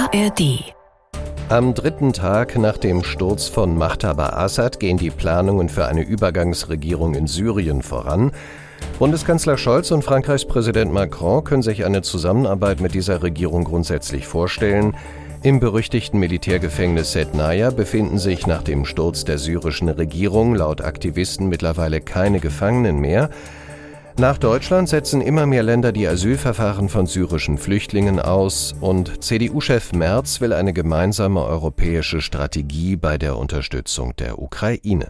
ARD. Am dritten Tag nach dem Sturz von Machthaber Assad gehen die Planungen für eine Übergangsregierung in Syrien voran. Bundeskanzler Scholz und Frankreichs Präsident Macron können sich eine Zusammenarbeit mit dieser Regierung grundsätzlich vorstellen. Im berüchtigten Militärgefängnis Sednaya befinden sich nach dem Sturz der syrischen Regierung laut Aktivisten mittlerweile keine Gefangenen mehr. Nach Deutschland setzen immer mehr Länder die Asylverfahren von syrischen Flüchtlingen aus und CDU-Chef Merz will eine gemeinsame europäische Strategie bei der Unterstützung der Ukraine.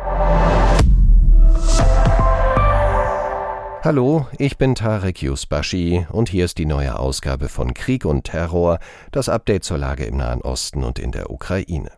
Hallo, ich bin Tarek Yusbashi und hier ist die neue Ausgabe von Krieg und Terror, das Update zur Lage im Nahen Osten und in der Ukraine.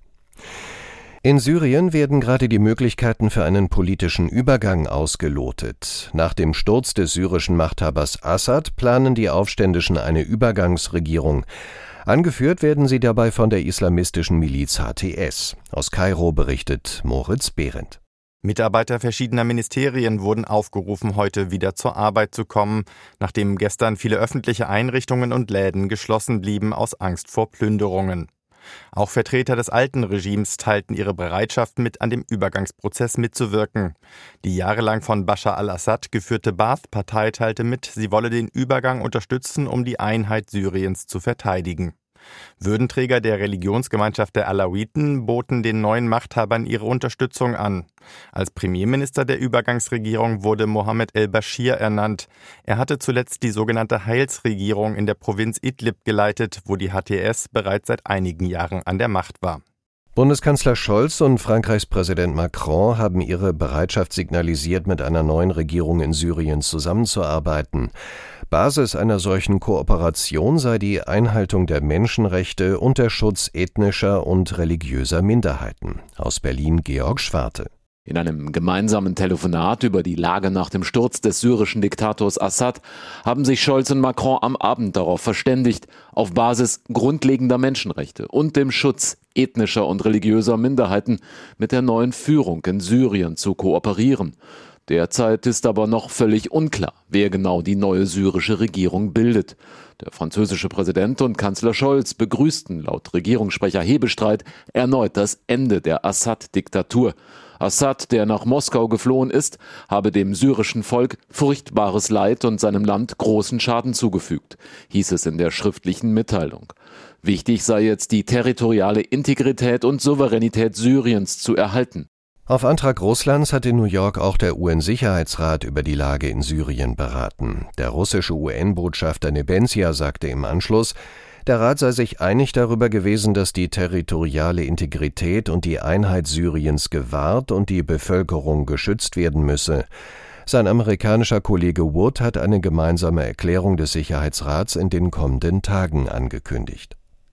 In Syrien werden gerade die Möglichkeiten für einen politischen Übergang ausgelotet. Nach dem Sturz des syrischen Machthabers Assad planen die Aufständischen eine Übergangsregierung. Angeführt werden sie dabei von der islamistischen Miliz HTS. Aus Kairo berichtet Moritz Behrendt. Mitarbeiter verschiedener Ministerien wurden aufgerufen, heute wieder zur Arbeit zu kommen, nachdem gestern viele öffentliche Einrichtungen und Läden geschlossen blieben aus Angst vor Plünderungen. Auch Vertreter des alten Regimes teilten ihre Bereitschaft mit, an dem Übergangsprozess mitzuwirken. Die jahrelang von Bashar al-Assad geführte Ba'ath-Partei teilte mit, sie wolle den Übergang unterstützen, um die Einheit Syriens zu verteidigen. Würdenträger der Religionsgemeinschaft der Alawiten boten den neuen Machthabern ihre Unterstützung an. Als Premierminister der Übergangsregierung wurde Mohammed el-Bashir ernannt. Er hatte zuletzt die sogenannte Heilsregierung in der Provinz Idlib geleitet, wo die HTS bereits seit einigen Jahren an der Macht war. Bundeskanzler Scholz und Frankreichs Präsident Macron haben ihre Bereitschaft signalisiert, mit einer neuen Regierung in Syrien zusammenzuarbeiten. Basis einer solchen Kooperation sei die Einhaltung der Menschenrechte und der Schutz ethnischer und religiöser Minderheiten. Aus Berlin Georg Schwarte. In einem gemeinsamen Telefonat über die Lage nach dem Sturz des syrischen Diktators Assad haben sich Scholz und Macron am Abend darauf verständigt, auf Basis grundlegender Menschenrechte und dem Schutz ethnischer und religiöser Minderheiten mit der neuen Führung in Syrien zu kooperieren. Derzeit ist aber noch völlig unklar, wer genau die neue syrische Regierung bildet. Der französische Präsident und Kanzler Scholz begrüßten laut Regierungssprecher Hebestreit erneut das Ende der Assad-Diktatur. Assad, der nach Moskau geflohen ist, habe dem syrischen Volk furchtbares Leid und seinem Land großen Schaden zugefügt, hieß es in der schriftlichen Mitteilung. Wichtig sei jetzt, die territoriale Integrität und Souveränität Syriens zu erhalten. Auf Antrag Russlands hat in New York auch der UN-Sicherheitsrat über die Lage in Syrien beraten. Der russische UN-Botschafter Nebenzia sagte im Anschluss, der Rat sei sich einig darüber gewesen, dass die territoriale Integrität und die Einheit Syriens gewahrt und die Bevölkerung geschützt werden müsse. Sein amerikanischer Kollege Wood hat eine gemeinsame Erklärung des Sicherheitsrats in den kommenden Tagen angekündigt.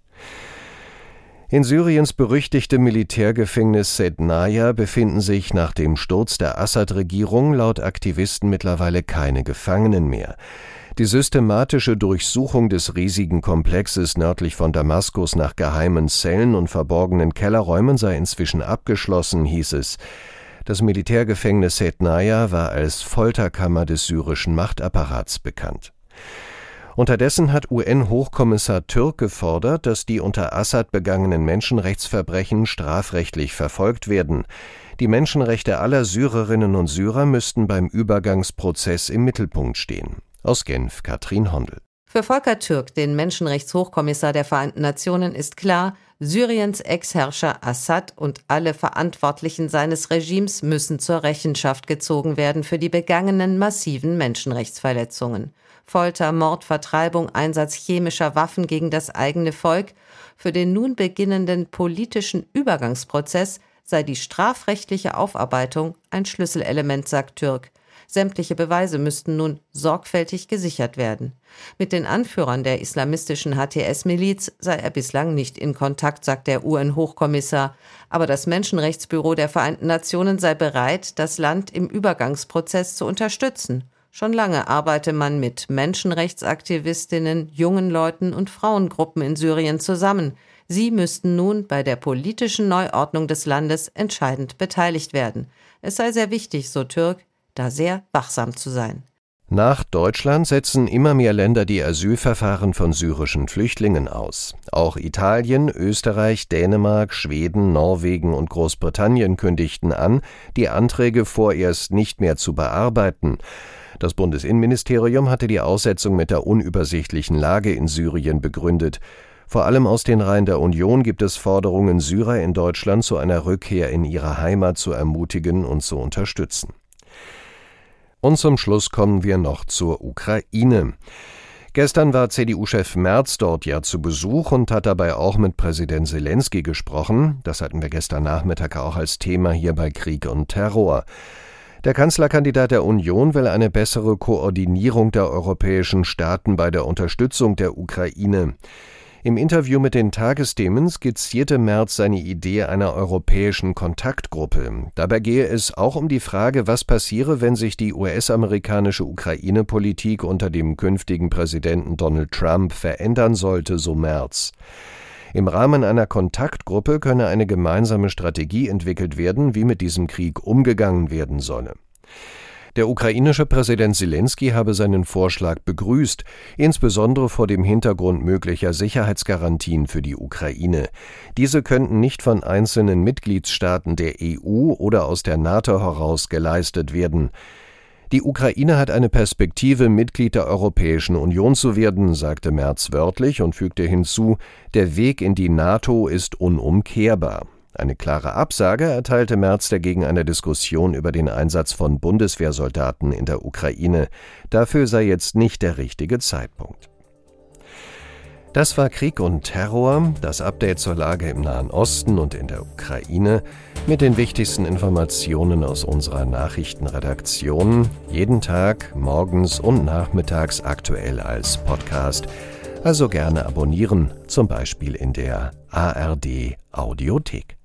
In Syriens berüchtigtem Militärgefängnis Sednaya befinden sich nach dem Sturz der Assad-Regierung laut Aktivisten mittlerweile keine Gefangenen mehr. Die systematische Durchsuchung des riesigen Komplexes nördlich von Damaskus nach geheimen Zellen und verborgenen Kellerräumen sei inzwischen abgeschlossen, hieß es. Das Militärgefängnis Sednaya war als Folterkammer des syrischen Machtapparats bekannt. Unterdessen hat UN-Hochkommissar Türk gefordert, dass die unter Assad begangenen Menschenrechtsverbrechen strafrechtlich verfolgt werden. Die Menschenrechte aller Syrerinnen und Syrer müssten beim Übergangsprozess im Mittelpunkt stehen. Aus Genf Katrin Hondel. Für Volker Türk, den Menschenrechtshochkommissar der Vereinten Nationen, ist klar, Syriens Ex-Herrscher Assad und alle Verantwortlichen seines Regimes müssen zur Rechenschaft gezogen werden für die begangenen massiven Menschenrechtsverletzungen. Folter, Mord, Vertreibung, Einsatz chemischer Waffen gegen das eigene Volk. Für den nun beginnenden politischen Übergangsprozess sei die strafrechtliche Aufarbeitung ein Schlüsselelement, sagt Türk. Sämtliche Beweise müssten nun sorgfältig gesichert werden. Mit den Anführern der islamistischen HTS-Miliz sei er bislang nicht in Kontakt, sagt der UN-Hochkommissar. Aber das Menschenrechtsbüro der Vereinten Nationen sei bereit, das Land im Übergangsprozess zu unterstützen. Schon lange arbeite man mit Menschenrechtsaktivistinnen, jungen Leuten und Frauengruppen in Syrien zusammen. Sie müssten nun bei der politischen Neuordnung des Landes entscheidend beteiligt werden. Es sei sehr wichtig, so Türk, da sehr wachsam zu sein. Nach Deutschland setzen immer mehr Länder die Asylverfahren von syrischen Flüchtlingen aus. Auch Italien, Österreich, Dänemark, Schweden, Norwegen und Großbritannien kündigten an, die Anträge vorerst nicht mehr zu bearbeiten. Das Bundesinnenministerium hatte die Aussetzung mit der unübersichtlichen Lage in Syrien begründet. Vor allem aus den Reihen der Union gibt es Forderungen, Syrer in Deutschland zu einer Rückkehr in ihre Heimat zu ermutigen und zu unterstützen. Und zum Schluss kommen wir noch zur Ukraine. Gestern war CDU-Chef Merz dort ja zu Besuch und hat dabei auch mit Präsident Selenskyj gesprochen. Das hatten wir gestern Nachmittag auch als Thema hier bei Krieg und Terror. Der Kanzlerkandidat der Union will eine bessere Koordinierung der europäischen Staaten bei der Unterstützung der Ukraine. Im Interview mit den Tagesthemen skizzierte Merz seine Idee einer europäischen Kontaktgruppe. Dabei gehe es auch um die Frage, was passiere, wenn sich die US-amerikanische Ukraine-Politik unter dem künftigen Präsidenten Donald Trump verändern sollte, so Merz. Im Rahmen einer Kontaktgruppe könne eine gemeinsame Strategie entwickelt werden, wie mit diesem Krieg umgegangen werden solle. Der ukrainische Präsident Selenskyj habe seinen Vorschlag begrüßt, insbesondere vor dem Hintergrund möglicher Sicherheitsgarantien für die Ukraine. Diese könnten nicht von einzelnen Mitgliedstaaten der EU oder aus der NATO heraus geleistet werden. Die Ukraine hat eine Perspektive, Mitglied der Europäischen Union zu werden, sagte Merz wörtlich und fügte hinzu, der Weg in die NATO ist unumkehrbar. Eine klare Absage erteilte Merz dagegen einer Diskussion über den Einsatz von Bundeswehrsoldaten in der Ukraine. Dafür sei jetzt nicht der richtige Zeitpunkt. Das war Krieg und Terror, das Update zur Lage im Nahen Osten und in der Ukraine mit den wichtigsten Informationen aus unserer Nachrichtenredaktion. Jeden Tag, morgens und nachmittags aktuell als Podcast. Also gerne abonnieren, zum Beispiel in der ARD Audiothek.